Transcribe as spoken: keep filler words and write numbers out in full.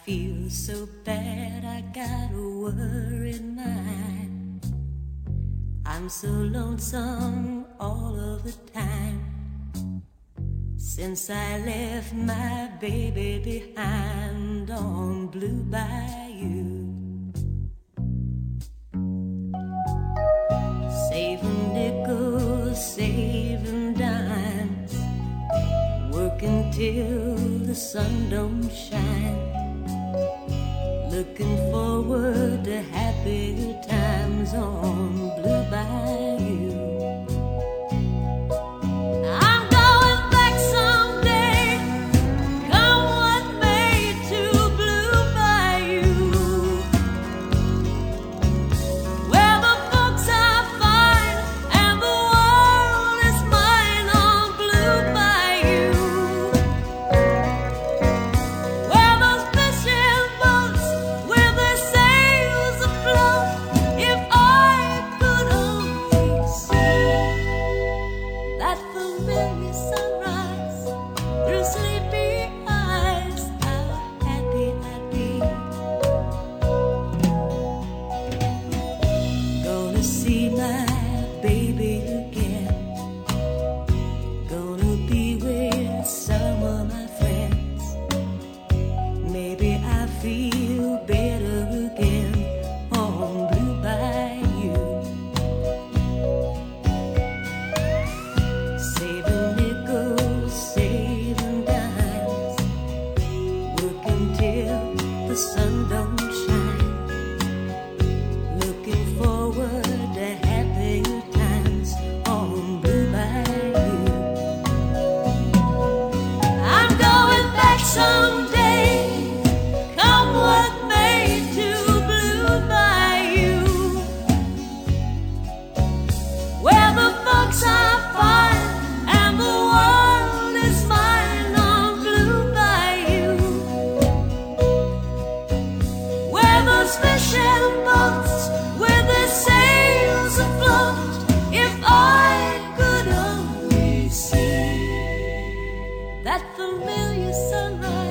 feel so bad, I got a worried mind. I'm so lonesome all of the time. Since I left my baby behind on Blue Bayou, saving nickels, saving dimes, working till the sun don't shine, looking forward to happier times on Blue Bayou. See my baby again, gonna be with some of my friends. Maybe I feel better again on Blue Bayou. Saving nickels, saving dimes, working till the sun don't shine, looking forward to happier times on Blue Bayou. I'm going back someday, come what may, to Blue Bayou, where the folks are fine and the world is mine on Blue Bayou, where those fishing boats with their sails afloat, if I could only see that familiar sunrise